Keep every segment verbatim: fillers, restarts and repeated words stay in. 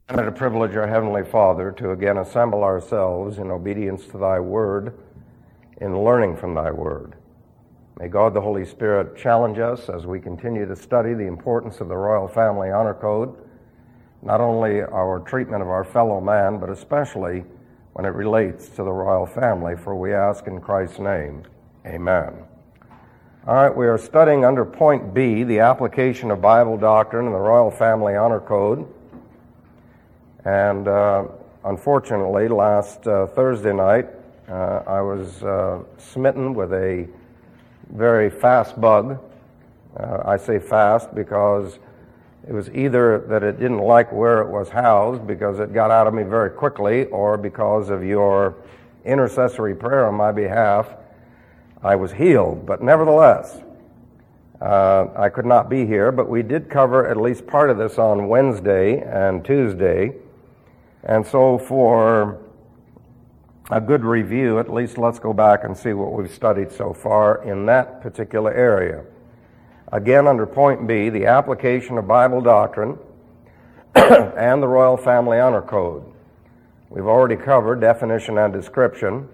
And it a privilege, our Heavenly Father, to again assemble ourselves in obedience to Thy Word, in learning from Thy Word. May God the Holy Spirit challenge us as we continue to study the importance of the Royal Family Honor Code, not only our treatment of our fellow man, but especially when it relates to the royal family, for we ask in Christ's name, amen. All right, we are studying under point B, the application of Bible doctrine in the Royal Family Honor Code. And uh, unfortunately, last uh, Thursday night, uh, I was uh, smitten with a very fast bug. Uh, I say fast because it was either that it didn't like where it was housed because it got out of me very quickly, or because of your intercessory prayer on my behalf, I was healed. But nevertheless, uh, I could not be here, but we did cover at least part of this on Wednesday and Tuesday. And so for a good review, at least let's go back and see what we've studied so far in that particular area. Again, under point B, the application of Bible doctrine and the Royal Family Honor Code. We've already covered definition and description.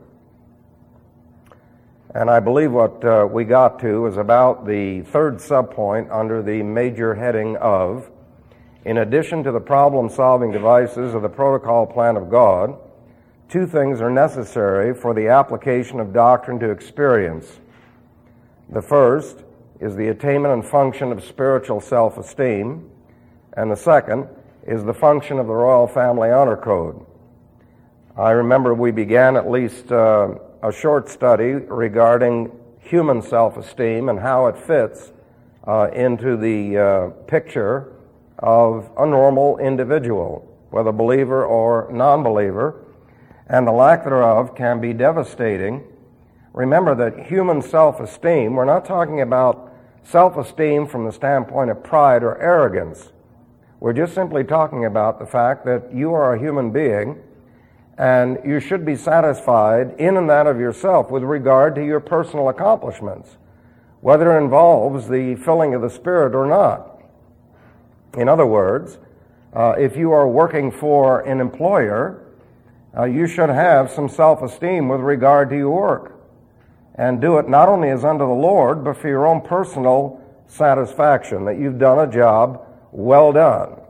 And I believe what uh, we got to is about the third subpoint under the major heading of, in addition to the problem-solving devices of the protocol plan of God, two things are necessary for the application of doctrine to experience. The first is the attainment and function of spiritual self-esteem, and the second is the function of the Royal Family Honor Code. I remember we began at least uh, a short study regarding human self-esteem and how it fits uh, into the uh, picture of a normal individual, whether believer or non-believer, and the lack thereof can be devastating. Remember that human self-esteem, we're not talking about self-esteem from the standpoint of pride or arrogance. We're just simply talking about the fact that you are a human being and you should be satisfied in and that of yourself with regard to your personal accomplishments, whether it involves the filling of the Spirit or not. In other words, uh, if you are working for an employer, uh, you should have some self-esteem with regard to your work, and do it not only as unto the Lord, but for your own personal satisfaction, that you've done a job well done.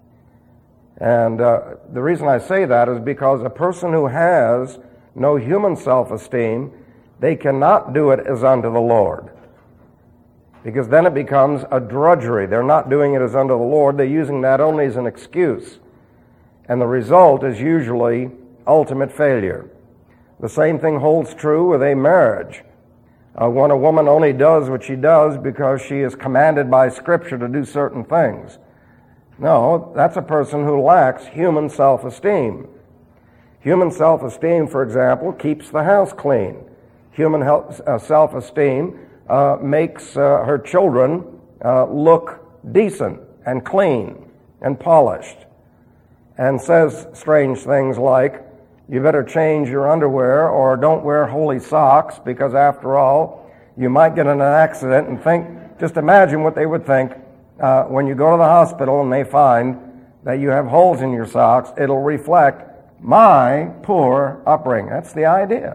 And uh, the reason I say that is because a person who has no human self-esteem, they cannot do it as unto the Lord. Because then it becomes a drudgery. They're not doing it as unto the Lord. They're using that only as an excuse. And the result is usually ultimate failure. The same thing holds true with a marriage. Uh, when a woman only does what she does because she is commanded by Scripture to do certain things. No, that's a person who lacks human self-esteem. Human self-esteem, for example, keeps the house clean. Human health, uh, self-esteem Uh, makes uh, her children uh, look decent and clean and polished, and says strange things like, you better change your underwear or don't wear holy socks, because after all, you might get in an accident. And think, just imagine what they would think uh, when you go to the hospital and they find that you have holes in your socks. It'll reflect my poor upbringing. That's the idea.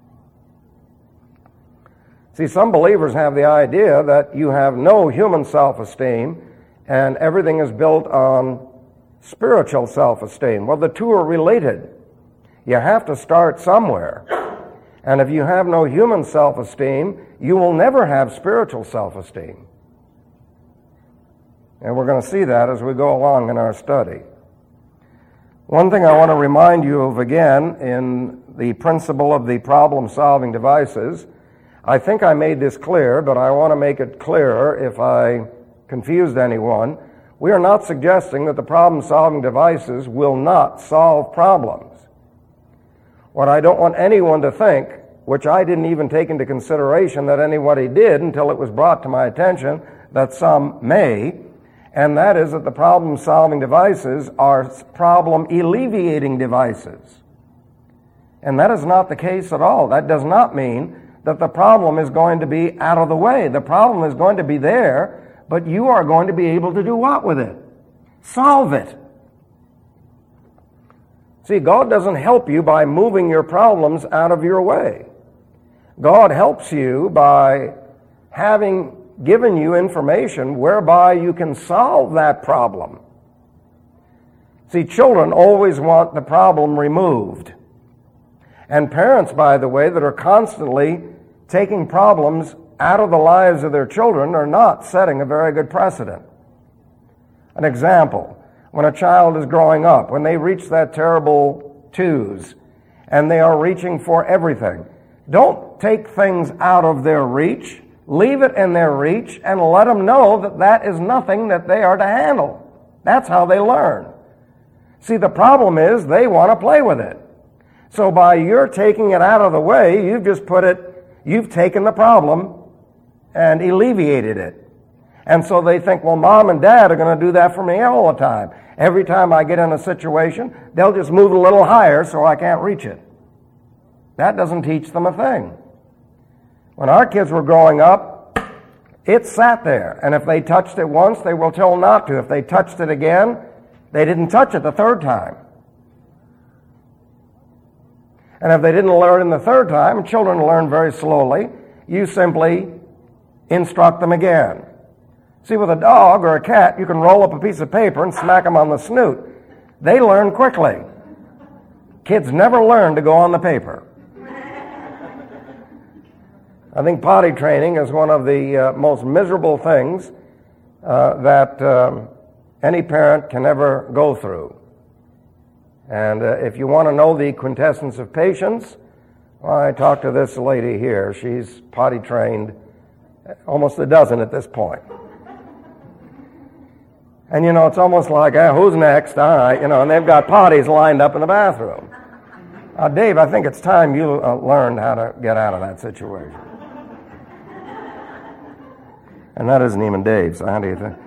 See, some believers have the idea that you have no human self-esteem and everything is built on spiritual self-esteem. Well, the two are related. You have to start somewhere. And if you have no human self-esteem, you will never have spiritual self-esteem. And we're going to see that as we go along in our study. One thing I want to remind you of again in the principle of the problem-solving devices, I think I made this clear, but I want to make it clearer if I confused anyone. We are not suggesting that the problem-solving devices will not solve problems. What I don't want anyone to think, which I didn't even take into consideration that anybody did until it was brought to my attention that some may, and that is that the problem-solving devices are problem-alleviating devices. And that is not the case at all. That does not mean that the problem is going to be out of the way. The problem is going to be there, but you are going to be able to do what with it? Solve it. See, God doesn't help you by moving your problems out of your way. God helps you by having given you information whereby you can solve that problem. See, children always want the problem removed. And parents, by the way, that are constantly taking problems out of the lives of their children are not setting a very good precedent. An example, when a child is growing up, when they reach that terrible twos, and they are reaching for everything, don't take things out of their reach. Leave it in their reach and let them know that that is nothing that they are to handle. That's how they learn. See, the problem is they want to play with it. So by your taking it out of the way, you've just put it, you've taken the problem and alleviated it. And so they think, well, mom and dad are going to do that for me all the time. Every time I get in a situation, they'll just move a little higher so I can't reach it. That doesn't teach them a thing. When our kids were growing up, it sat there. And if they touched it once, they were told not to. If they touched it again, they didn't touch it the third time. And if they didn't learn the third time, children learn very slowly, you simply instruct them again. See, with a dog or a cat, you can roll up a piece of paper and smack them on the snoot. They learn quickly. Kids never learn to go on the paper. I think potty training is one of the uh, most miserable things uh, that um, any parent can ever go through. And uh, if you want to know the quintessence of patience, well, I talked to this lady here. She's potty trained almost a dozen at this point. And, you know, it's almost like, eh, who's next? All right, you know, and they've got potties lined up in the bathroom. Uh, Dave, I think it's time you uh, learned how to get out of that situation. And that isn't even Dave, so how do you think?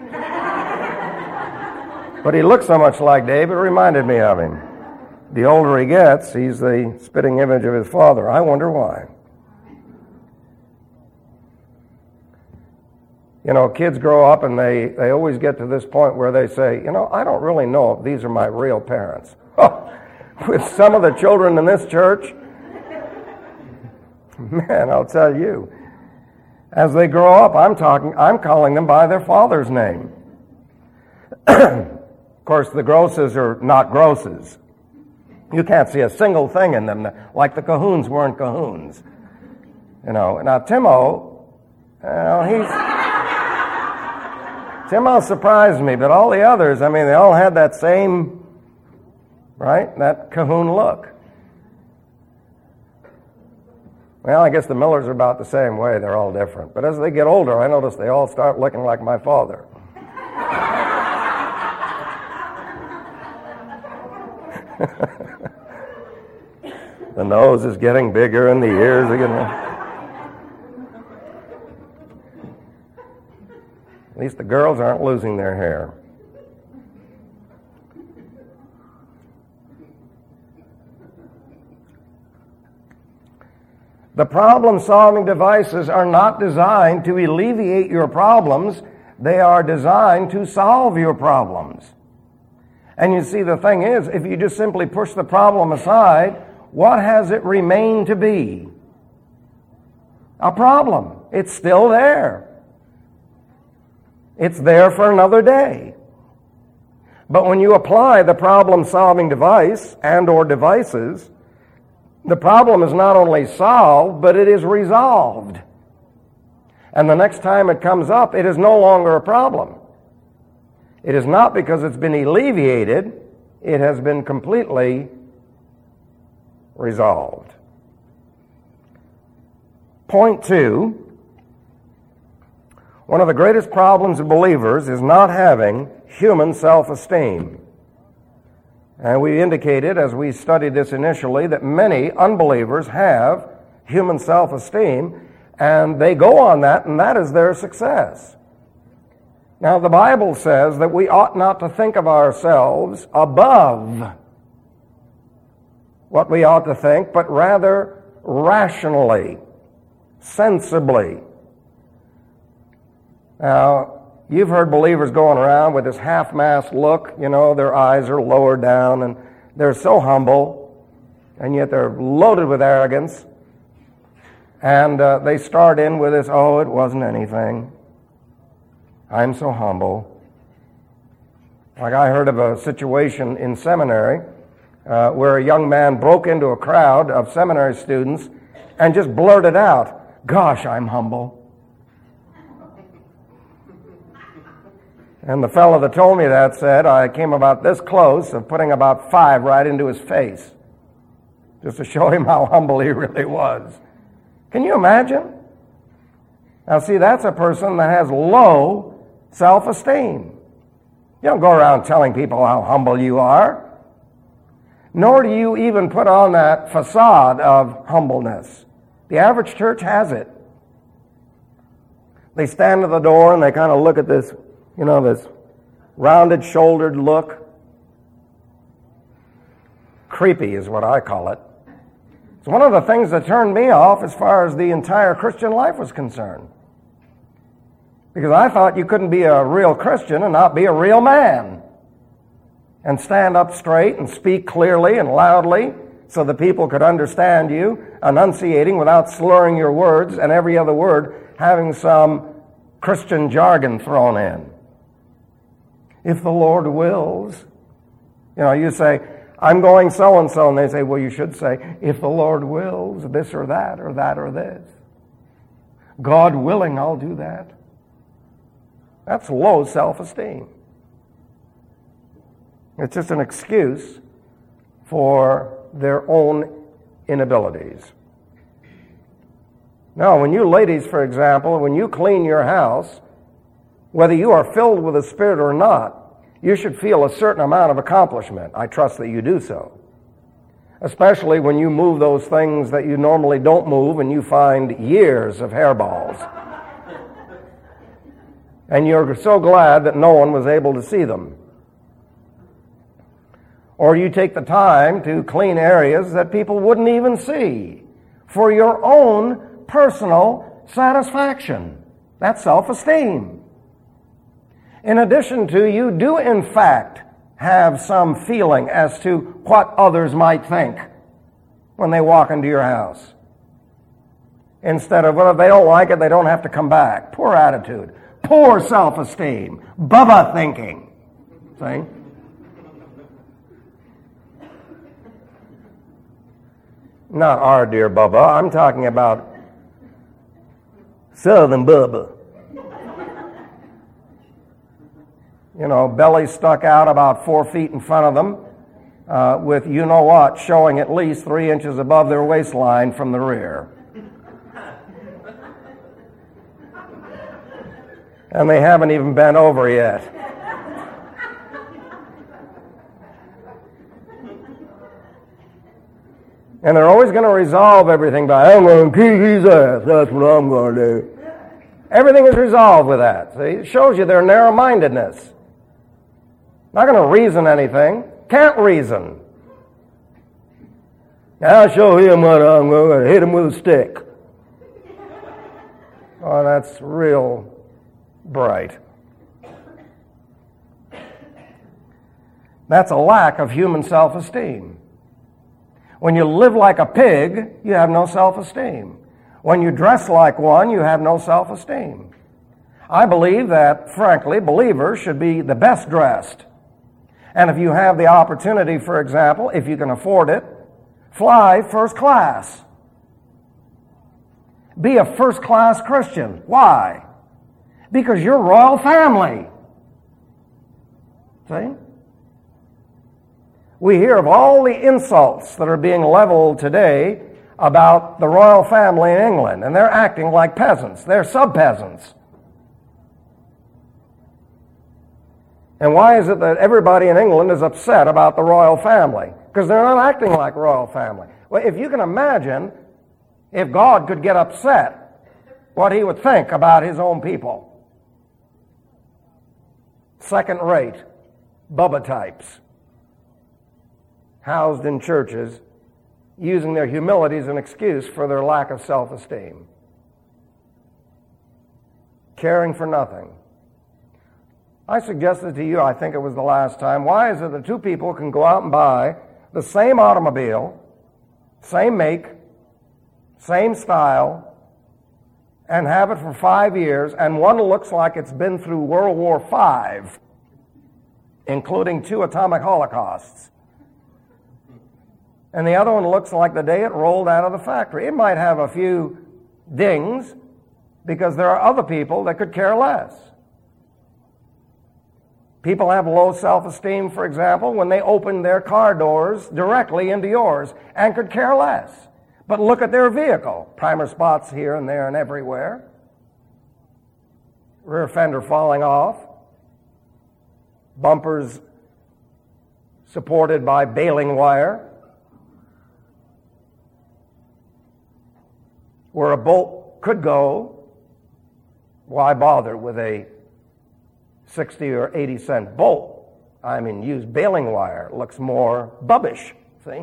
But he looks so much like Dave, it reminded me of him. The older he gets, he's the spitting image of his father. I wonder why. You know, kids grow up and they, they always get to this point where they say, you know, I don't really know if these are my real parents. Oh, with some of the children in this church, man, I'll tell you, as they grow up, I'm talking, I'm calling them by their father's name. Of course, the Grosses are not Grosses. You can't see a single thing in them, like the Cahoons weren't Cahoons. You know, now Timo, you know, he's... Timo surprised me, but all the others, I mean, they all had that same, right, that Cahoon look. Well, I guess the Millers are about the same way. They're all different. But as they get older, I notice they all start looking like my father. The nose is getting bigger and the ears are getting... At least the girls aren't losing their hair. The problem-solving devices are not designed to alleviate your problems. They are designed to solve your problems. And you see, the thing is, if you just simply push the problem aside, what has it remained to be? A problem. It's still there. It's there for another day. But when you apply the problem-solving device and or devices, the problem is not only solved, but it is resolved. And the next time it comes up, it is no longer a problem. It is not because it's been alleviated, it has been completely resolved. Point two, one of the greatest problems of believers is not having human self-esteem. And we indicated, as we studied this initially, that many unbelievers have human self-esteem, and they go on that, and that is their success. Now, the Bible says that we ought not to think of ourselves above what we ought to think, but rather rationally, sensibly. Now, you've heard believers going around with this half-mast look, you know, their eyes are lowered down, and They're so humble, and yet they're loaded with arrogance. And uh, they start in with this, oh, it wasn't anything. I'm so humble. Like I heard of a situation in seminary uh, where a young man broke into a crowd of seminary students and just blurted out, gosh, I'm humble. And the fellow that told me that said, I came about this close of putting about five right into his face, just to show him how humble he really was. Can you imagine? Now see, that's a person that has low self-esteem. You don't go around telling people how humble you are, nor do you even put on that facade of humbleness. The average church has it. They stand at the door and they kind of look at this, you know, this rounded shouldered look. Creepy is what I call it. It's one of the things that turned me off as far as the entire Christian life was concerned. Because I thought you couldn't be a real Christian and not be a real man. And stand up straight and speak clearly and loudly so that people could understand you, enunciating without slurring your words, and every other word having some Christian jargon thrown in. If the Lord wills. You know, you say, I'm going so-and-so, and they say, well, you should say, if the Lord wills, this or that, or that or this. God willing, I'll do that. That's low self-esteem. It's just an excuse for their own inabilities. Now, when you ladies, for example, when you clean your house, whether you are filled with the Spirit or not, you should feel a certain amount of accomplishment. I trust that you do so. Especially when you move those things that you normally don't move and you find years of hairballs. And you're so glad that no one was able to see them. Or you take the time to clean areas that people wouldn't even see for your own personal satisfaction. That's self-esteem. In addition to, you do in fact have some feeling as to what others might think when they walk into your house. Instead of, well, if they don't like it, they don't have to come back. Poor attitude. Poor self-esteem. Bubba thinking. See? Not our dear Bubba. I'm talking about Southern Bubba. You know, belly stuck out about four feet in front of them, uh, with you-know-what showing at least three inches above their waistline from the rear. And they haven't even bent over yet. And they're always going to resolve everything by, I'm going to kick his ass, that's what I'm going to do. Everything is resolved with that. See? It shows you their narrow-mindedness. Not going to reason anything. Can't reason. I'll show him what I'm going to hit him with a stick. Oh, that's real bright. That's a lack of human self-esteem. When you live like a pig, you have no self-esteem. When you dress like one, you have no self-esteem. I believe that, frankly, believers should be the best dressed. And if you have the opportunity, for example, if you can afford it, fly first class. Be a first-class Christian. Why? Because you're royal family. See? We hear of all the insults that are being leveled today about the royal family in England, and they're acting like peasants. They're sub-peasants. And why is it that everybody in England is upset about the royal family? Because they're not acting like royal family. Well, if you can imagine, if God could get upset, what he would think about his own people. Second-rate, Bubba types, housed in churches, using their humility as an excuse for their lack of self-esteem. Caring for nothing. I suggested to you, I think it was the last time, why is it that two people can go out and buy the same automobile, same make, same style, and have it for five years, and one looks like it's been through World War Five, including two atomic holocausts. And the other one looks like the day it rolled out of the factory. It might have a few dings because there are other people that could care less. People have low self-esteem, for example, when they open their car doors directly into yours and could care less. But look at their vehicle. Primer spots here and there and everywhere. Rear fender falling off. Bumpers supported by baling wire. Where a bolt could go, why bother with a sixty or eighty cent bolt? I mean, use baling wire. It looks more bubbish, see?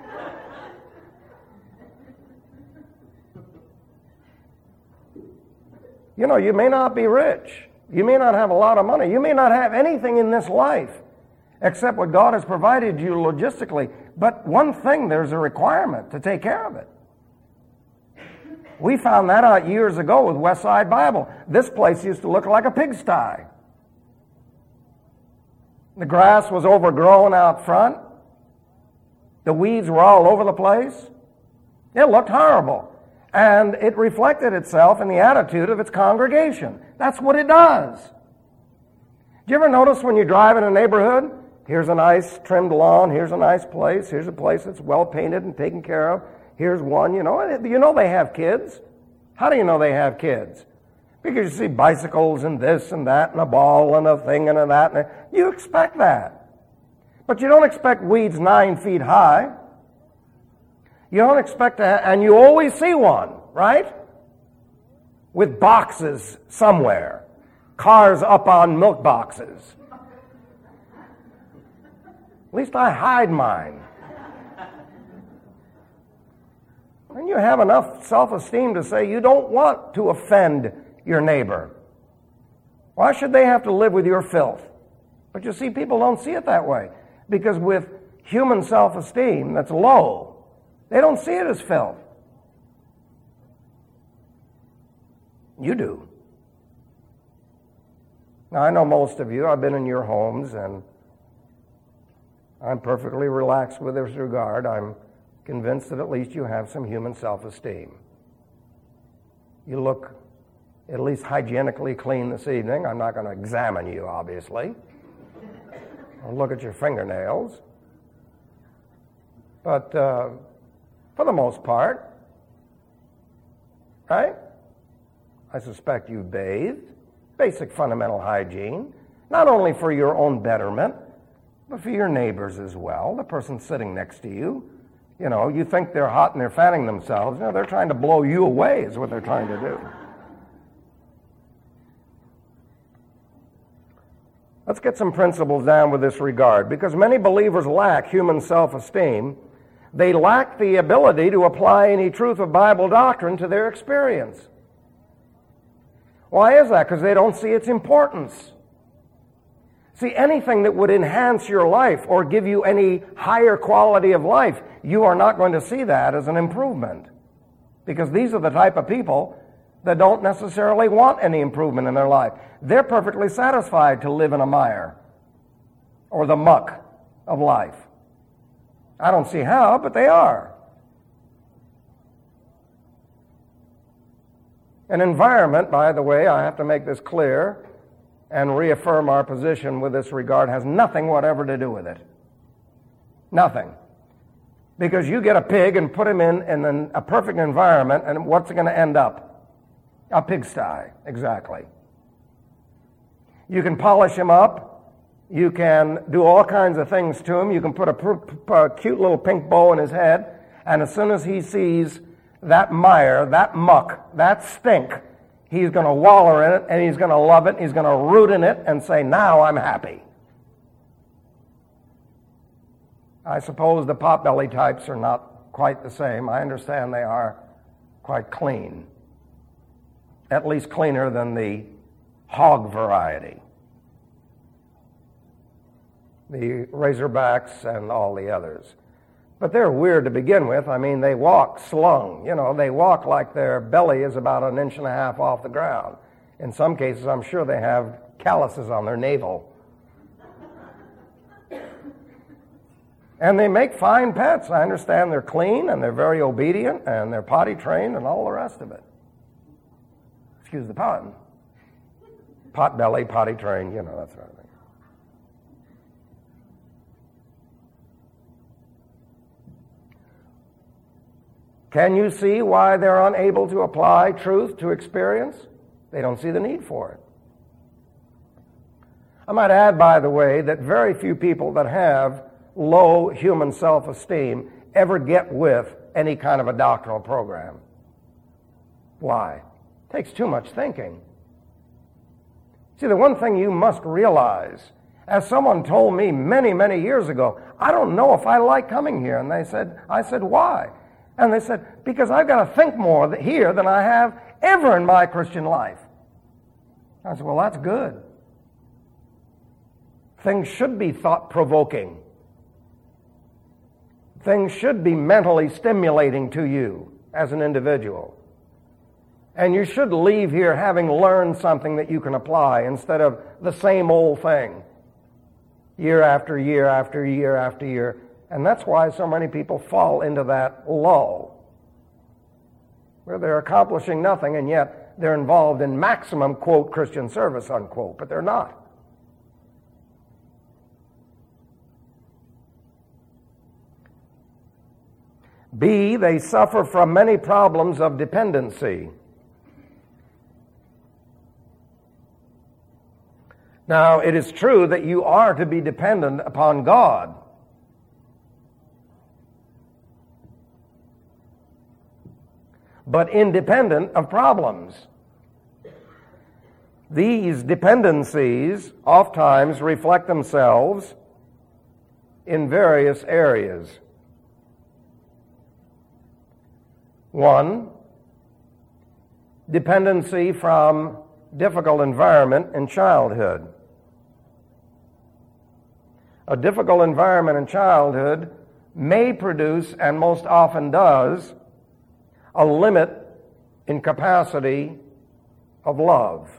You know, you may not be rich. You may not have a lot of money. You may not have anything in this life except what God has provided you logistically. But one thing, there's a requirement to take care of it. We found that out years ago with Westside Bible. This place used to look like a pigsty. The grass was overgrown out front. The weeds were all over the place. It looked horrible. And it reflected itself in the attitude of its congregation. That's what it does. Do you ever notice when you drive in a neighborhood, here's a nice trimmed lawn, here's a nice place, here's a place that's well painted and taken care of. Here's one, you know, you know they have kids. How do you know they have kids? Because you see bicycles and this and that and a ball and a thing and a that. And a, you expect that. But you don't expect weeds nine feet high. You don't expect to, and you always see one, right? With boxes somewhere. Cars up on milk boxes. At least I hide mine. And you have enough self-esteem to say you don't want to offend your neighbor. Why should they have to live with your filth? But you see, people don't see it that way. Because with human self-esteem that's low, they don't see it as filth. You do. Now, I know most of you. I've been in your homes, and I'm perfectly relaxed with this regard. I'm convinced that at least you have some human self-esteem. You look at least hygienically clean this evening. I'm not going to examine you, obviously. I'll look at your fingernails. But uh, for the most part, right? I suspect you bathed. Basic fundamental hygiene, not only for your own betterment, but for your neighbors as well, the person sitting next to you. You know, you think they're hot and they're fanning themselves. No, they're trying to blow you away is what they're trying to do. Let's get some principles down with this regard, because many believers lack human self-esteem. They lack the ability to apply any truth of Bible doctrine to their experience. Why is that? Because they don't see its importance. See, anything that would enhance your life or give you any higher quality of life, you are not going to see that as an improvement. Because these are the type of people that don't necessarily want any improvement in their life. They're perfectly satisfied to live in a mire or the muck of life. I don't see how, but they are. An environment, by the way, I have to make this clear and reaffirm our position with this regard, has nothing whatever to do with it. Nothing. Because you get a pig and put him in, in an, a perfect environment, and what's it going to end up? A pigsty, exactly. You can polish him up. You can do all kinds of things to him. You can put a, pr- a cute little pink bow in his head, and as soon as he sees that mire, that muck, that stink, he's going to waller in it, and he's going to love it, he's going to root in it, and say, now I'm happy. I suppose the potbelly types are not quite the same. I understand they are quite clean. At least cleaner than the hog variety. The Razorbacks and all the others. But they're weird to begin with. I mean, they walk slung. You know, they walk like their belly is about an inch and a half off the ground. In some cases, I'm sure they have calluses on their navel. And they make fine pets. I understand they're clean and they're very obedient and they're potty trained and all the rest of it. Excuse the pun. Pot belly, potty trained, you know, that sort of thing. Can you see why they're unable to apply truth to experience? They don't see the need for it. I might add, by the way, that very few people that have low human self-esteem ever get with any kind of a doctrinal program. Why? It takes too much thinking. See, the one thing you must realize, as someone told me many, many years ago, I don't know if I like coming here. And they said, I said, why? And they said, because I've got to think more here than I have ever in my Christian life. I said, well, that's good. Things should be thought-provoking. Things should be mentally stimulating to you as an individual. And you should leave here having learned something that you can apply instead of the same old thing, year after year after year after year. And that's why so many people fall into that lull, where they're accomplishing nothing, and yet they're involved in maximum, quote, Christian service, unquote, but they're not. B, they suffer from many problems of dependency. Now, it is true that you are to be dependent upon God. But independent of problems. These dependencies oftentimes reflect themselves in various areas. One, dependency from difficult environment in childhood. A difficult environment in childhood may produce, and most often does, a limit in capacity of love.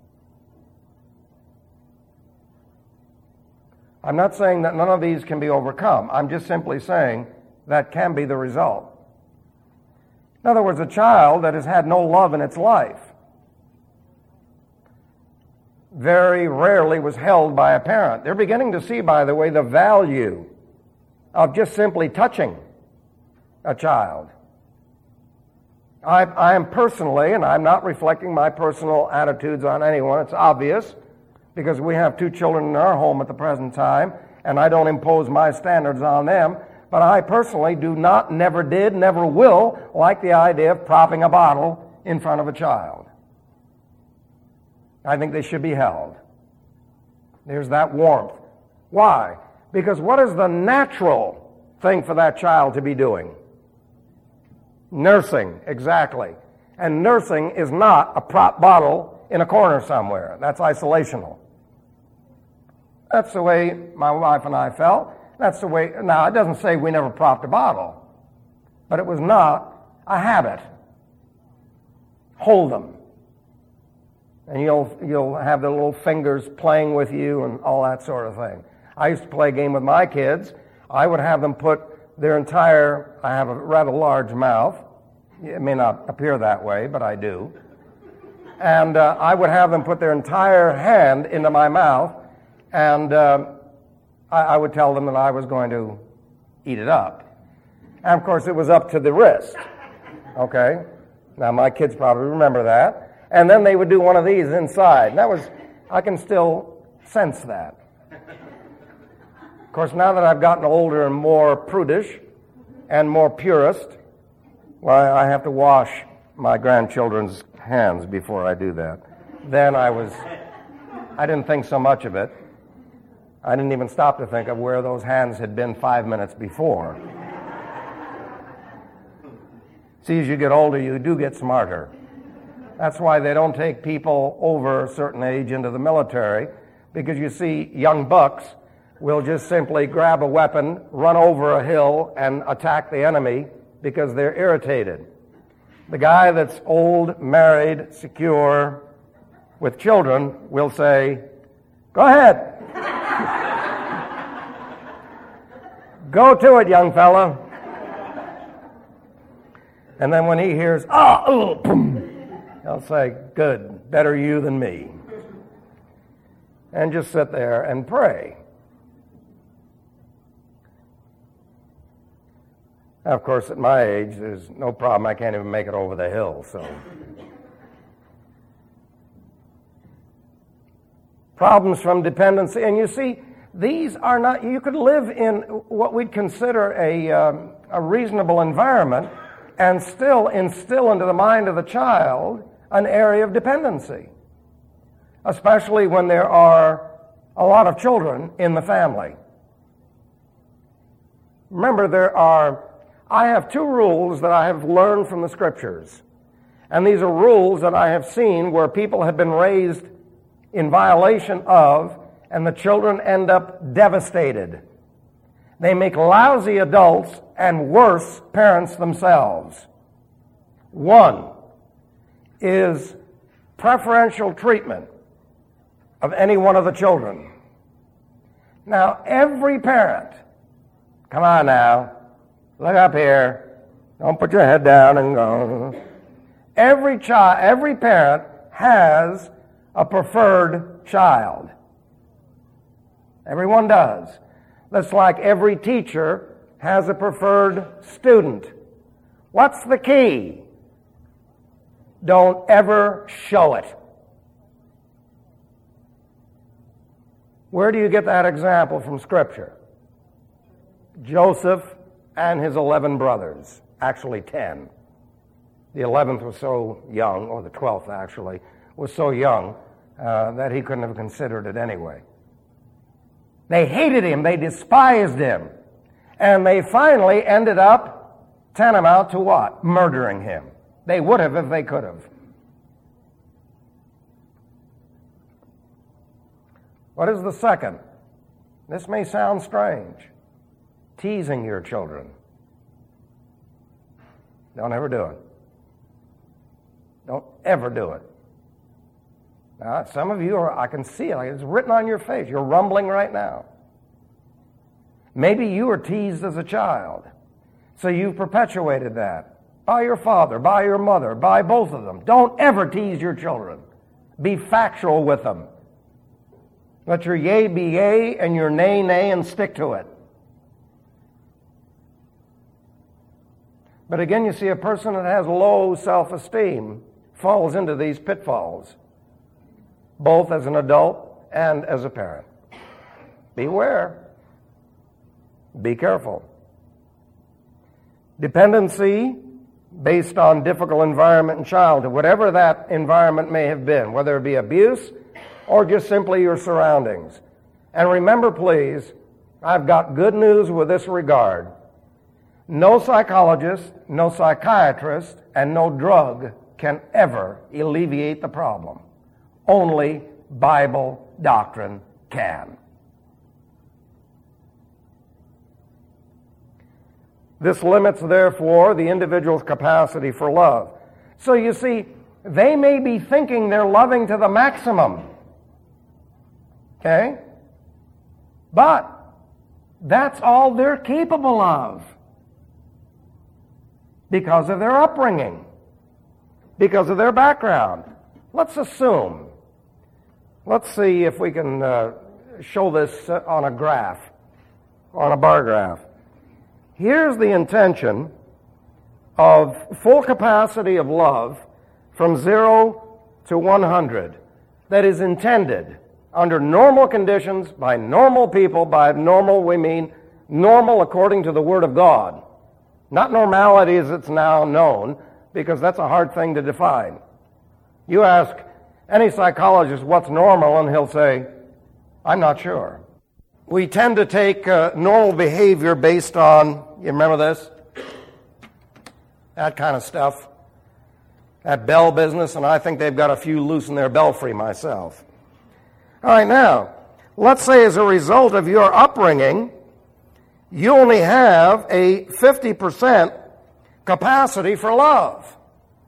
I'm not saying that none of these can be overcome. I'm just simply saying that can be the result. In other words, a child that has had no love in its life very rarely was held by a parent. They're beginning to see, by the way, the value of just simply touching a child. I, I am personally, and I'm not reflecting my personal attitudes on anyone, it's obvious, because we have two children in our home at the present time, and I don't impose my standards on them, but I personally do not, never did, never will like the idea of propping a bottle in front of a child. I think they should be held. There's that warmth. Why? Because what is the natural thing for that child to be doing? Nursing, exactly. And nursing is not a prop bottle in a corner somewhere. That's isolational. That's the way my wife and I felt. That's the way, now it doesn't say we never propped a bottle, but it was not a habit. Hold them. And you'll you'll have the little fingers playing with you and all that sort of thing. I used to play a game with my kids. I would have them put their entire, I have a rather large mouth. It may not appear that way, but I do. And uh, I would have them put their entire hand into my mouth, and uh, I, I would tell them that I was going to eat it up. And of course, it was up to the wrist. Okay? Now, my kids probably remember that. And then they would do one of these inside. And that was, I can still sense that. Of course, now that I've gotten older and more prudish and more purist, well, I have to wash my grandchildren's hands before I do that. Then I was, I didn't think so much of it. I didn't even stop to think of where those hands had been five minutes before. See, as you get older, you do get smarter. That's why they don't take people over a certain age into the military, because you see young bucks will just simply grab a weapon, run over a hill, and attack the enemy because they're irritated. The guy that's old, married, secure, with children will say, "Go ahead. Go to it, young fella." And then when he hears, "Ah, oh, boom," he'll say, "Good, better you than me." And just sit there and pray. Now, of course, at my age, there's no problem. I can't even make it over the hill, so. Problems from dependency. And you see, these are not, you could live in what we'd consider a, um, a reasonable environment and still instill into the mind of the child an area of dependency, especially when there are a lot of children in the family. Remember, there are, I have two rules that I have learned from the Scriptures. And these are rules that I have seen where people have been raised in violation of, and the children end up devastated. They make lousy adults and worse parents themselves. One is preferential treatment of any one of the children. Now, every parent, come on now, look up here, don't put your head down and go. Every child, every parent has a preferred child. Everyone does. That's like every teacher has a preferred student. What's the key? Don't ever show it. Where do you get that example from Scripture? Joseph and his eleven brothers, actually ten. The eleventh was so young, or the twelfth actually, was so young uh, that he couldn't have considered it anyway. They hated him, they despised him, and they finally ended up tantamount to what? Murdering him. They would have if they could have. What is the second? This may sound strange. Teasing your children. Don't ever do it. Don't ever do it. Now, some of you are, I can see it, it's written on your face. You're rumbling right now. Maybe you were teased as a child, so you've perpetuated that. By your father, by your mother, by both of them. Don't ever tease your children. Be factual with them. Let your yea be yea and your nay, nay, and stick to it. But again, you see, a person that has low self-esteem falls into these pitfalls, both as an adult and as a parent. Beware. Be careful. Dependency based on difficult environment in childhood, whatever that environment may have been, whether it be abuse or just simply your surroundings. And remember, please, I've got good news with this regard. No psychologist, no psychiatrist, and no drug can ever alleviate the problem. Only Bible doctrine can. This limits, therefore, the individual's capacity for love. So you see, they may be thinking they're loving to the maximum. Okay? But that's all they're capable of because of their upbringing, because of their background. Let's assume. Let's see if we can uh, show this on a graph, on a bar graph. Here's the intention of full capacity of love from zero to one hundred that is intended under normal conditions by normal people. By normal, we mean normal according to the Word of God. Not normality as it's now known, because that's a hard thing to define. You ask any psychologist what's normal, and he'll say, I'm not sure. We tend to take uh, normal behavior based on, you remember this? That kind of stuff. That bell business, and I think they've got a few loose in their belfry myself. All right, now, let's say as a result of your upbringing, you only have a fifty percent capacity for love.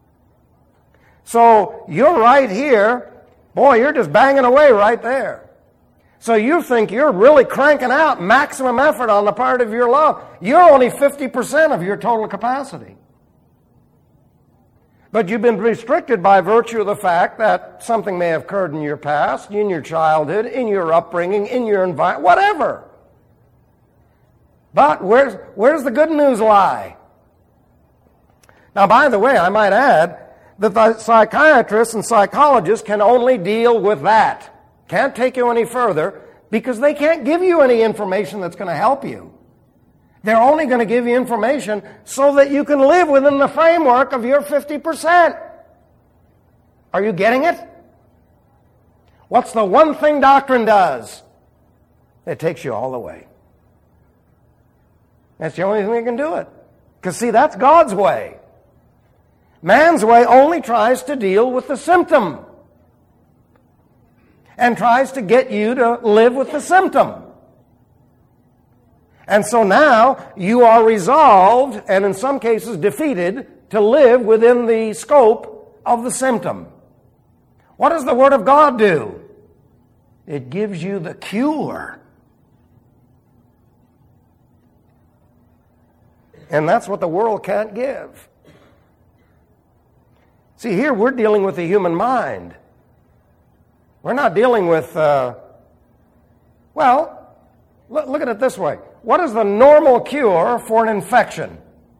So you're right here, boy, you're just banging away right there. So you think you're really cranking out maximum effort on the part of your love. You're only fifty percent of your total capacity. But you've been restricted by virtue of the fact that something may have occurred in your past, in your childhood, in your upbringing, in your environment, whatever. But where's, where's the good news lie? Now, by the way, I might add that the psychiatrists and psychologists can only deal with that. Can't take you any further because they can't give you any information that's going to help you. They're only going to give you information so that you can live within the framework of your fifty percent. Are you getting it? What's the one thing doctrine does? It takes you all the way. That's the only thing that can do it. Because, see, that's God's way. Man's way only tries to deal with the symptom and tries to get you to live with the symptom. And so now you are resolved, and in some cases defeated, to live within the scope of the symptom. What does the Word of God do? It gives you the cure. And that's what the world can't give. See, here we're dealing with the human mind. We're not dealing with, uh, well, look, look at it this way. What is the normal cure for an infection?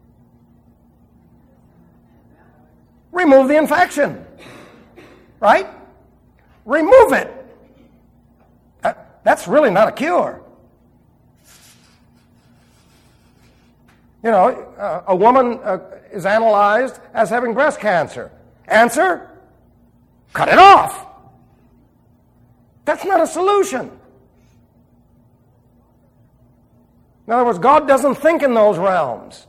Remove the infection. Right? Remove it. That's really not a cure. You know, uh, a woman uh, is analyzed as having breast cancer. Answer? Cut it off. That's not a solution. In other words, God doesn't think in those realms.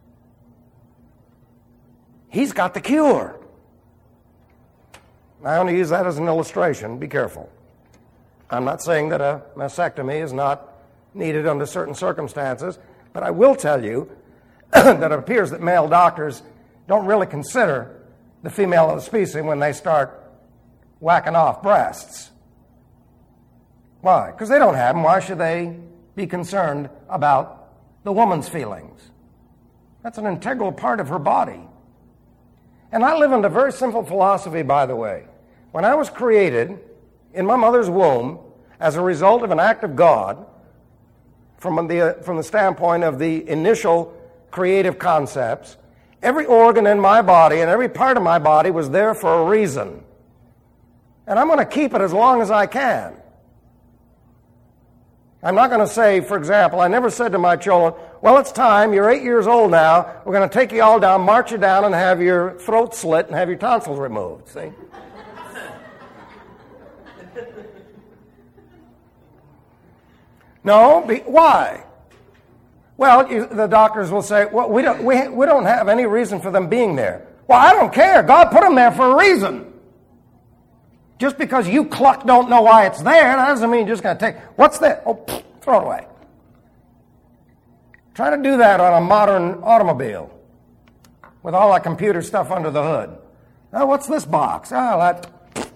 He's got the cure. I only use that as an illustration. Be careful. I'm not saying that a mastectomy is not needed under certain circumstances, but I will tell you that it appears that male doctors don't really consider the female of the species when they start whacking off breasts. Why? Because they don't have them. Why should they be concerned about the woman's feelings? That's an integral part of her body. And I live in a very simple philosophy, by the way. When I was created in my mother's womb as a result of an act of God, from the, from the standpoint of the initial creative concepts, every organ in my body and every part of my body was there for a reason. And I'm going to keep it as long as I can. I'm not going to say, for example, I never said to my children, well, it's time, you're eight years old now, we're going to take you all down, march you down, and have your throat slit and have your tonsils removed, see? No, be, why? Well, you, the doctors will say, well, we don't, we, we don't have any reason for them being there. Well, I don't care. God put them there for a reason. Just because you cluck don't know why it's there, that doesn't mean you're just going to take, what's that? Oh, pfft, throw it away. Try to do that on a modern automobile with all that computer stuff under the hood. Oh, what's this box? Oh, that.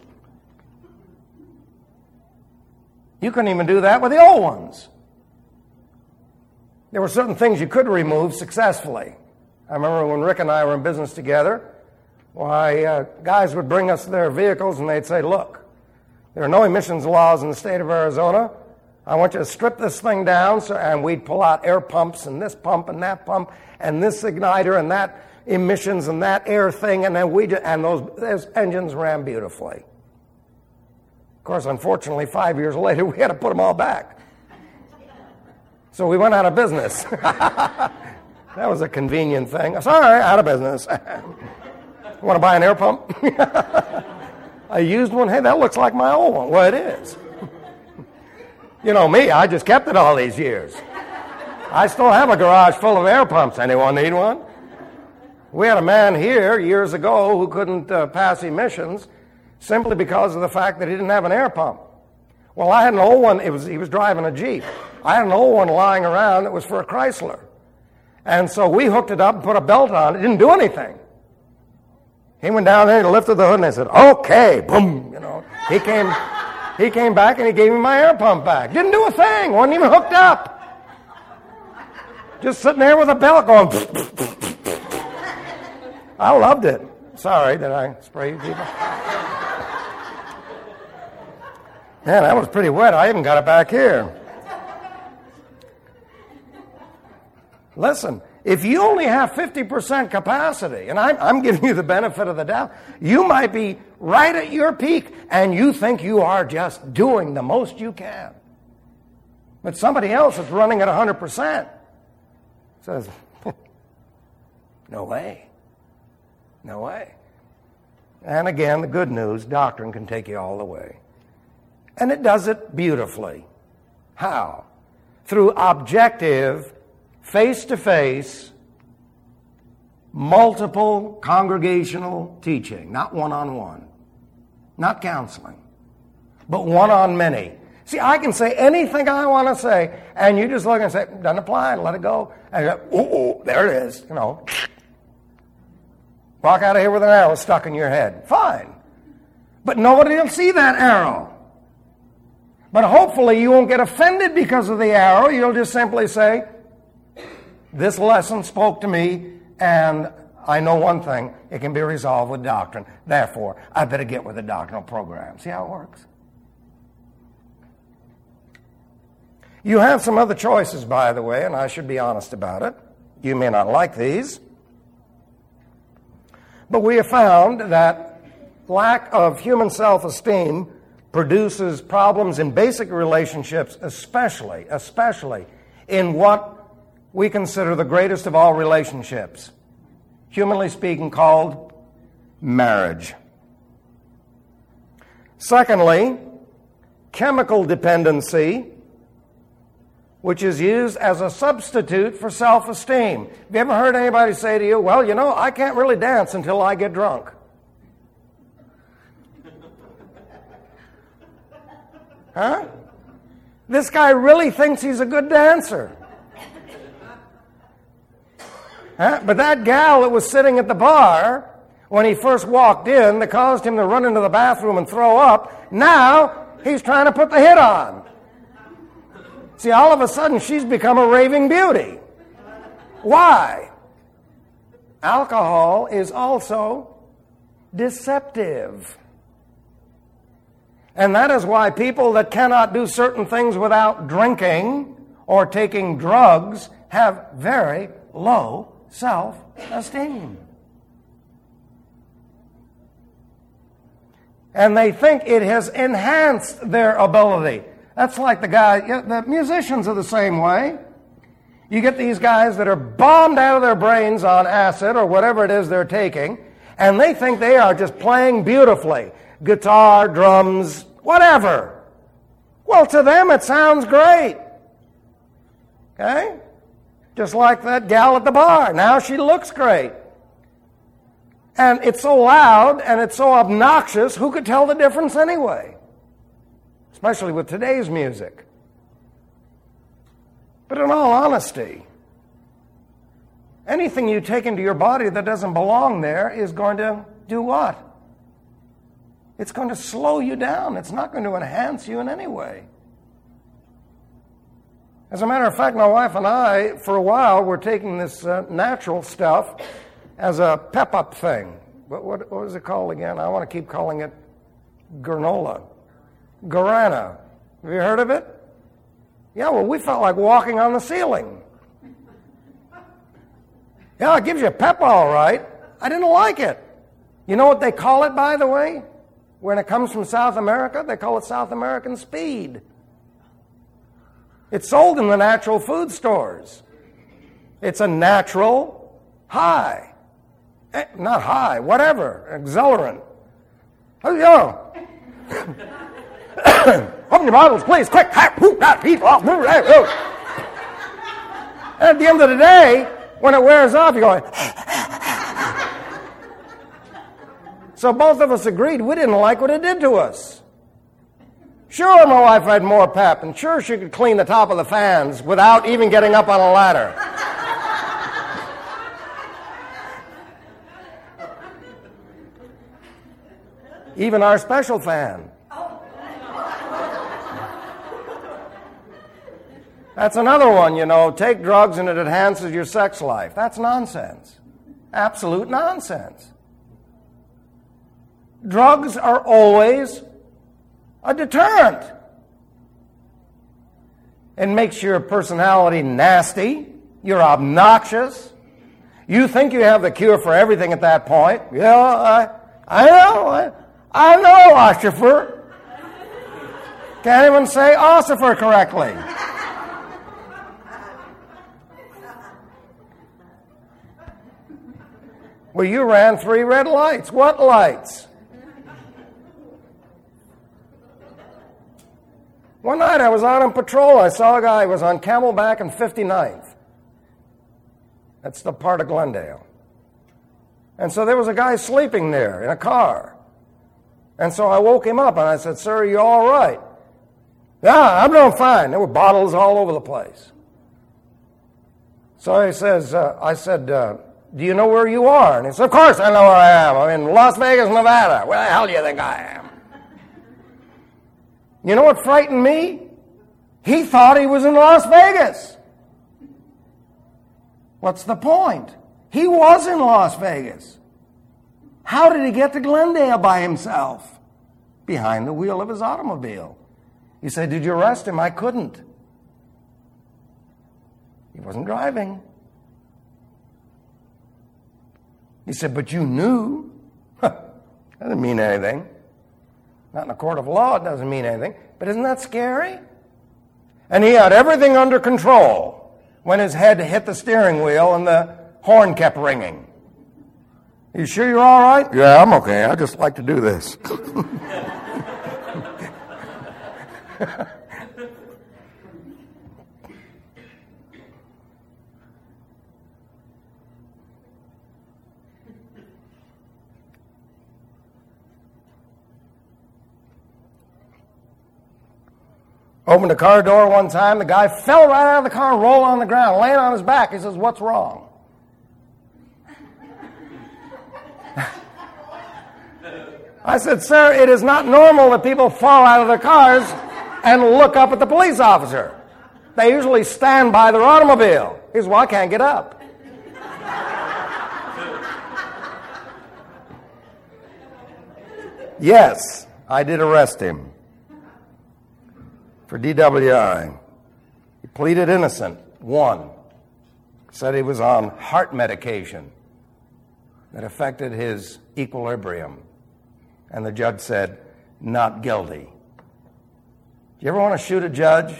You couldn't even do that with the old ones. There were certain things you could remove successfully. I remember when Rick and I were in business together, why, uh, guys would bring us their vehicles and they'd say, look, there are no emissions laws in the state of Arizona. I want you to strip this thing down, so, and we'd pull out air pumps and this pump and that pump and this igniter and that emissions and that air thing, and then we just, and those, those engines ran beautifully. Of course, unfortunately, five years later, we had to put them all back. So we went out of business. That was a convenient thing. Sorry, out of business. Want to buy an air pump? I used one. Hey, that looks like my old one. Well, it is. You know me, I just kept it all these years. I still have a garage full of air pumps. Anyone need one? We had a man here years ago who couldn't uh, pass emissions simply because of the fact that he didn't have an air pump. Well, I had an old one. It was he was driving a Jeep. I had an old one lying around that was for a Chrysler. And so we hooked it up and put a belt on. It didn't do anything. He went down there and lifted the hood and I said, okay, boom, you know. He came he came back and he gave me my air pump back. Didn't do a thing. Wasn't even hooked up. Just sitting there with a belt going. I loved it. Sorry, did I spray you people? Man, that was pretty wet. I even got it back here. Listen, if you only have fifty percent capacity, and I'm, I'm giving you the benefit of the doubt, you might be right at your peak and you think you are just doing the most you can. But somebody else is running at one hundred percent. Says, no way. No way. And again, the good news, doctrine can take you all the way. And it does it beautifully. How? Through objective, face-to-face, multiple congregational teaching, not one-on-one, not counseling, but one-on-many. See, I can say anything I want to say, and you just look and say, doesn't apply, and let it go. And you go, ooh, ooh, there it is, you know. Walk out of here with an arrow stuck in your head. Fine. But nobody will see that arrow. But hopefully you won't get offended because of the arrow. You'll just simply say, this lesson spoke to me, and I know one thing, it can be resolved with doctrine. Therefore, I better get with the doctrinal program. See how it works? You have some other choices, by the way, and I should be honest about it. You may not like these. But we have found that lack of human self-esteem produces problems in basic relationships, especially, especially in what we consider the greatest of all relationships, humanly speaking, called marriage. Secondly, chemical dependency, which is used as a substitute for self-esteem. Have you ever heard anybody say to you, well, you know, I can't really dance until I get drunk? Huh? This guy really thinks he's a good dancer. Huh? But that gal that was sitting at the bar when he first walked in that caused him to run into the bathroom and throw up, now he's trying to put the hit on. See, all of a sudden, she's become a raving beauty. Why? Alcohol is also deceptive. And that is why people that cannot do certain things without drinking or taking drugs have very low self-esteem. And they think it has enhanced their ability. That's like the guy, the musicians are the same way. You get these guys that are bombed out of their brains on acid or whatever it is they're taking, and they think they are just playing beautifully. Guitar, drums, whatever. Well, to them it sounds great. Okay? Just like that gal at the bar. Now she looks great. And it's so loud and it's so obnoxious, who could tell the difference anyway? Especially with today's music. But in all honesty, anything you take into your body that doesn't belong there is going to do what? It's going to slow you down. It's not going to enhance you in any way. As a matter of fact, my wife and I, for a while, were taking this uh, natural stuff as a pep-up thing. What, what, what was it called again? I want to keep calling it granola. Guarana. Have you heard of it? Yeah, well, we felt like walking on the ceiling. Yeah, it gives you a pep all right. I didn't like it. You know what they call it, by the way? When it comes from South America, they call it South American Speed. It's sold in the natural food stores. It's a natural high. Eh, not high, whatever, exhilarant. Oh, yeah. Open your Bibles, please, quick. And at the end of the day, when it wears off, you're going. So both of us agreed we didn't like what it did to us. Sure, my wife had more pep, and sure she could clean the top of the fans without even getting up on a ladder. Even our special fan. That's another one, you know, take drugs and it enhances your sex life. That's nonsense. Absolute nonsense. Drugs are always a deterrent. It makes your personality nasty. You're obnoxious. You think you have the cure for everything at that point. Yeah, I, I know. I, I know, Ossifer. Can't even say Ossifer correctly. Well, you ran three red lights. What lights? One night I was out on patrol. I saw a guy who was on Camelback and fifty-ninth. That's the part of Glendale. And so there was a guy sleeping there in a car. And so I woke him up and I said, "Sir, are you all right?" "Yeah, I'm doing fine." There were bottles all over the place. So he says, uh, I said, uh, "Do you know where you are?" And he said, "Of course I know where I am. I'm in Las Vegas, Nevada." "Where the hell do you think I am?" You know what frightened me? He thought he was in Las Vegas. What's the point? He was in Las Vegas. How did he get to Glendale by himself? Behind the wheel of his automobile. He said, "Did you arrest him?" "I couldn't." He wasn't driving. He said, "But you knew." That doesn't mean anything. Not in a court of law, it doesn't mean anything. But isn't that scary? And he had everything under control when his head hit the steering wheel and the horn kept ringing. "You sure you're all right?" "Yeah, I'm okay. I just like to do this." Opened the car door one time, the guy fell right out of the car and rolled on the ground, laying on his back. He says, "What's wrong?" I said, "Sir, it is not normal that people fall out of their cars and look up at the police officer. They usually stand by their automobile." He says, "Well, I can't get up." Yes, I did arrest him for D W I. He pleaded innocent. One. Said he was on heart medication that affected his equilibrium. And the judge said, "Not guilty." Do you ever want to shoot a judge?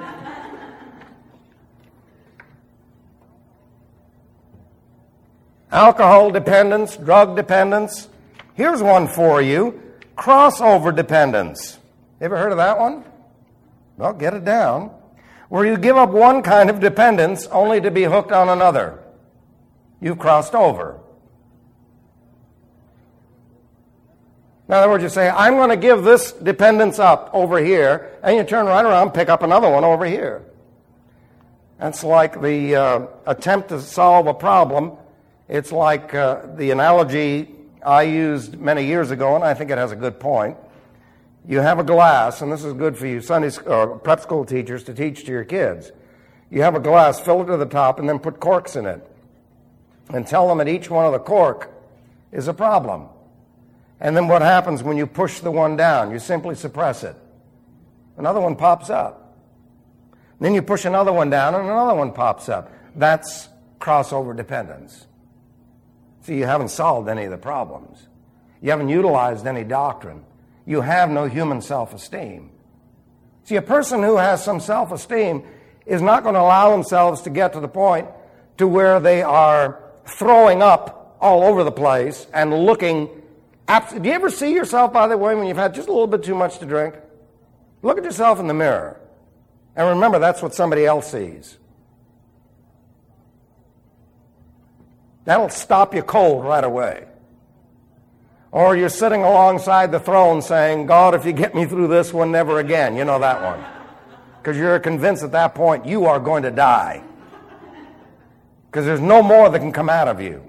Alcohol dependence, drug dependence. Here's one for you. Crossover dependence. Ever heard of that one? Well, get it down. Where you give up one kind of dependence only to be hooked on another. You've crossed over. In other words, you say, "I'm going to give this dependence up over here," and you turn right around and pick up another one over here. That's like the uh, attempt to solve a problem. It's like uh, the analogy I used many years ago, and I think it has a good point. You have a glass, and this is good for you Sunday school, or prep school teachers to teach to your kids. You have a glass, fill it to the top, and then put corks in it. And tell them that each one of the cork is a problem. And then what happens when you push the one down? You simply suppress it. Another one pops up. Then you push another one down, and another one pops up. That's crossover dependence. See, you haven't solved any of the problems. You haven't utilized any doctrine. You have no human self-esteem. See, a person who has some self-esteem is not going to allow themselves to get to the point to where they are throwing up all over the place and looking. Abs- Do you ever see yourself, by the way, when you've had just a little bit too much to drink? Look at yourself in the mirror. And remember, that's what somebody else sees. That'll stop you cold right away. Or you're sitting alongside the throne saying, God, if you get me through this one, never again. You know that one. Because you're convinced at that point you are going to die. Because there's no more that can come out of you.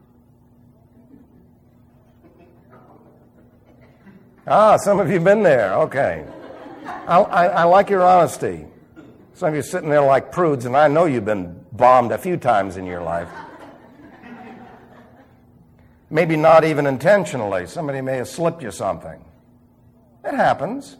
Ah, some of you have been there. Okay. I, I, I like your honesty. Some of you are sitting there like prudes, and I know you've been bombed a few times in your life. Maybe not even intentionally. Somebody may have slipped you something. It happens.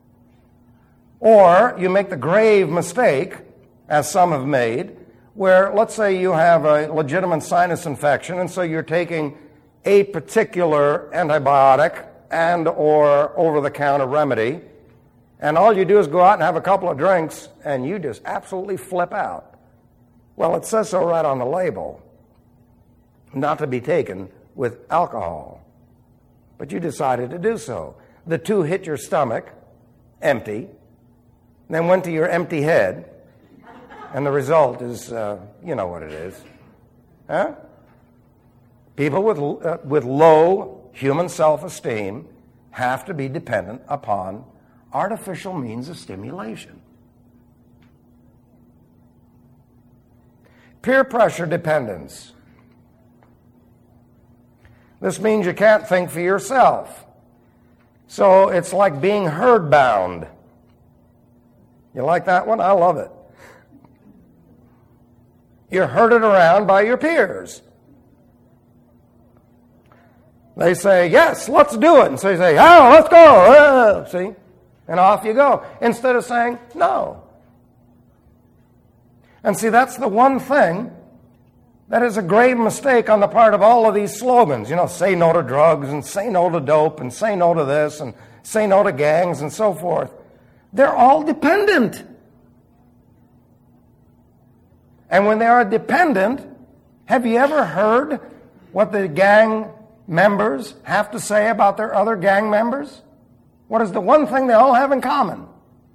Or you make the grave mistake, as some have made, where let's say you have a legitimate sinus infection, and so you're taking a particular antibiotic and or over-the-counter remedy, and all you do is go out and have a couple of drinks, and you just absolutely flip out. Well, it says so right on the label, not to be taken with alcohol. But you decided to do so. The two hit your stomach, empty, then went to your empty head, and the result is, uh, you know what it is. Huh? People with, uh, with low human self-esteem have to be dependent upon artificial means of stimulation. Peer pressure dependence. This means you can't think for yourself. So it's like being herd-bound. You like that one? I love it. You're herded around by your peers. They say, yes, let's do it. And so you say, oh, let's go. Uh, see? And off you go. Instead of saying, no. And see, that's the one thing that is a grave mistake on the part of all of these slogans. You know, say no to drugs and say no to dope and say no to this and say no to gangs and so forth. They're all dependent. And when they are dependent, have you ever heard what the gang members have to say about their other gang members? What is the one thing they all have in common?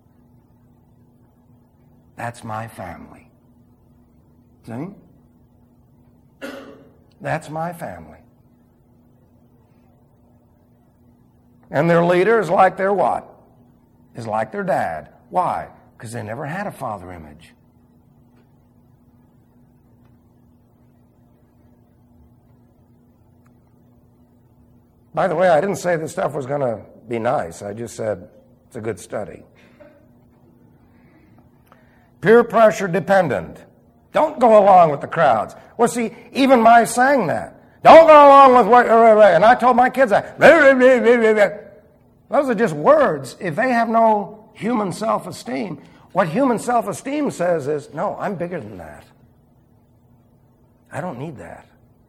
That's my family. See? That's my family. And their leader is like their what? Is like their dad. Why? Because they never had a father image. By the way, I didn't say this stuff was going to be nice. I just said it's a good study. Peer pressure dependent. Don't go along with the crowds. Well, see, even my saying that. Don't go along with what... And I told my kids that. Those are just words. If they have no human self-esteem, what human self-esteem says is, no, I'm bigger than that. I don't need that.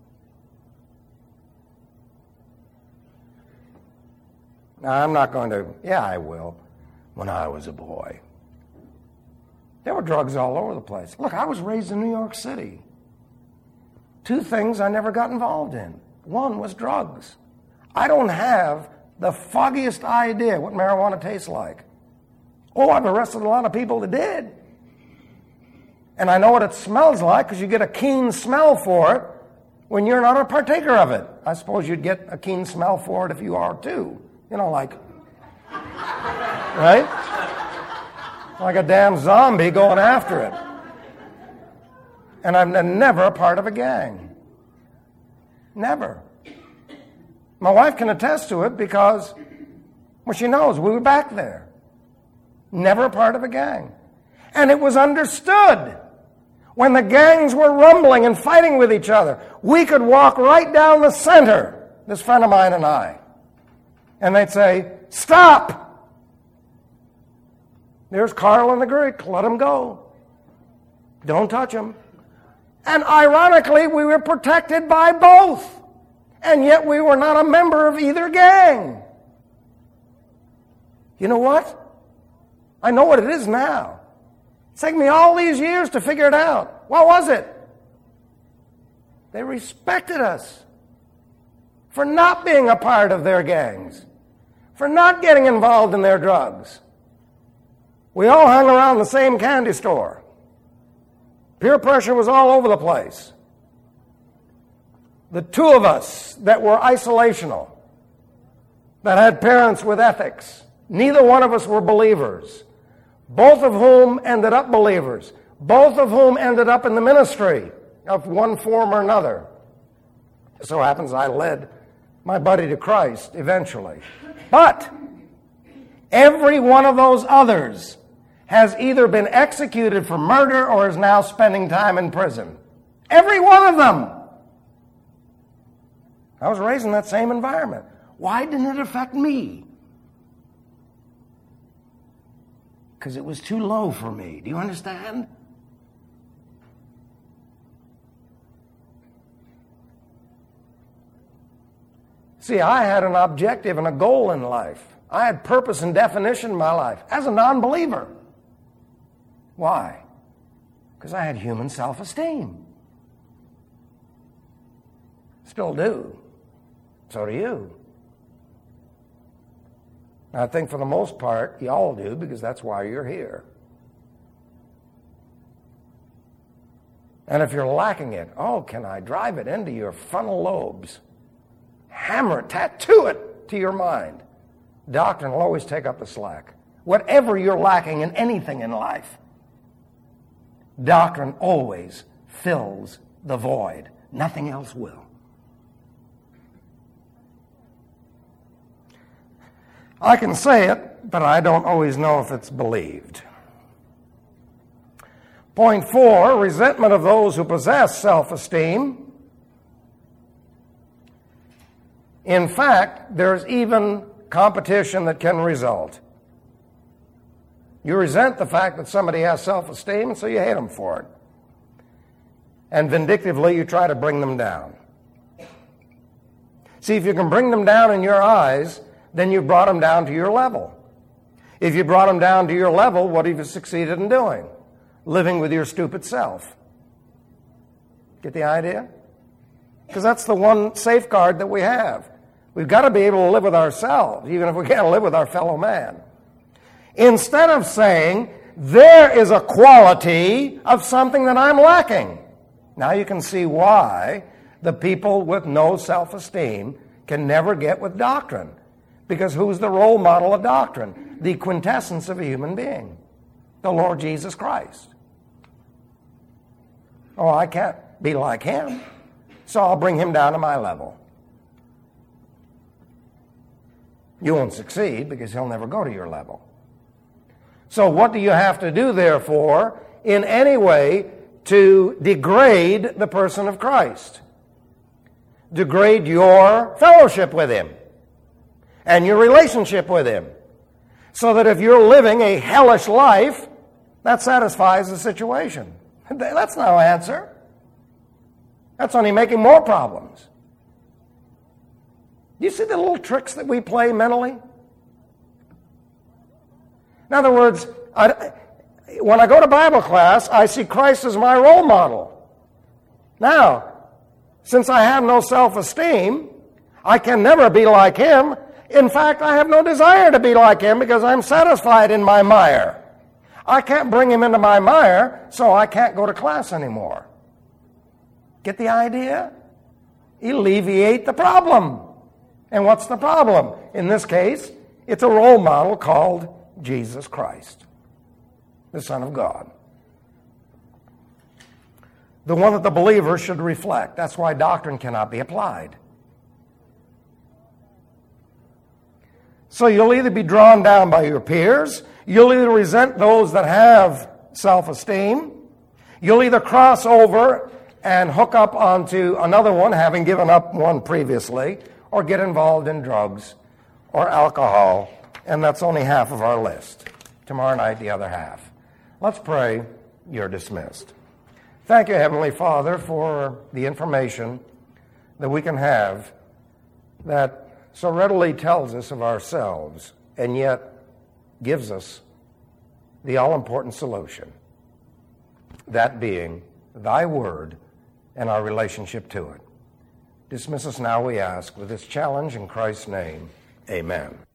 Now, I'm not going to... Yeah, I will. When I was a boy. There were drugs all over the place. Look, I was raised in New York City. Two things I never got involved in. One was drugs. I don't have the foggiest idea what marijuana tastes like. Oh, I've arrested a lot of people that did. And I know what it smells like because you get a keen smell for it when you're not a partaker of it. I suppose you'd get a keen smell for it if you are too. You know, like, right? Like a damn zombie going after it. And I'm never a part of a gang. Never. My wife can attest to it because, well, she knows we were back there. Never a part of a gang. And it was understood when the gangs were rumbling and fighting with each other. We could walk right down the center, this friend of mine and I. And they'd say, stop! There's Carl and the Greek. Let him go. Don't touch him. And ironically, we were protected by both. And yet we were not a member of either gang. You know what? I know what it is now. It's taken me all these years to figure it out. What was it? They respected us for not being a part of their gangs, for not getting involved in their drugs. We all hung around the same candy store. Peer pressure was all over the place. The two of us that were isolational, that had parents with ethics. Neither one of us were believers, both of whom ended up believers, both of whom ended up in the ministry of one form or another. It so happens I led my buddy to Christ eventually. But every one of those others has either been executed for murder or is now spending time in prison. Every one of them. I was raised in that same environment. Why didn't it affect me? Because it was too low for me. Do you understand? See, I had an objective and a goal in life. I had purpose and definition in my life as a non-believer. Why? Because I had human self-esteem. Still do. So do you. I think for the most part, you all do, because that's why you're here. And if you're lacking it, oh, can I drive it into your frontal lobes? Hammer it, tattoo it to your mind. Doctrine will always take up the slack. Whatever you're lacking in anything in life, doctrine always fills the void. Nothing else will. I can say it, but I don't always know if it's believed. Point four, resentment of those who possess self-esteem. In fact, there's even competition that can result. You resent the fact that somebody has self-esteem, and so you hate them for it. And vindictively, you try to bring them down. See, if you can bring them down in your eyes, then you brought them down to your level. If you brought them down to your level, what have you succeeded in doing? Living with your stupid self. Get the idea? Because that's the one safeguard that we have. We've got to be able to live with ourselves, even if we can't live with our fellow man. Instead of saying, there is a quality of something that I'm lacking. Now you can see why the people with no self-esteem can never get with doctrine. Because who's the role model of doctrine? The quintessence of a human being. The Lord Jesus Christ. Oh, I can't be like him, so I'll bring him down to my level. You won't succeed because he'll never go to your level. So what do you have to do, therefore, in any way to degrade the person of Christ? Degrade your fellowship with him and your relationship with him, so that if you're living a hellish life, that satisfies the situation. That's no answer. That's only making more problems. You see the little tricks that we play mentally? In other words, I, when I go to Bible class, I see Christ as my role model. Now, since I have no self-esteem, I can never be like him. In fact, I have no desire to be like him because I'm satisfied in my mire. I can't bring him into my mire, so I can't go to class anymore. Get the idea? Alleviate the problem. And what's the problem? In this case, it's a role model called Jesus Christ, the Son of God. The one that the believer should reflect. That's why doctrine cannot be applied. So you'll either be drawn down by your peers, you'll either resent those that have self-esteem, you'll either cross over and hook up onto another one, having given up one previously, or get involved in drugs or alcohol, and that's only half of our list. Tomorrow night, the other half. Let's pray. You're dismissed. Thank you, Heavenly Father, for the information that we can have that so readily tells us of ourselves and yet gives us the all-important solution, that being thy word and our relationship to it. Dismiss us now, we ask, with this challenge in Christ's name. Amen.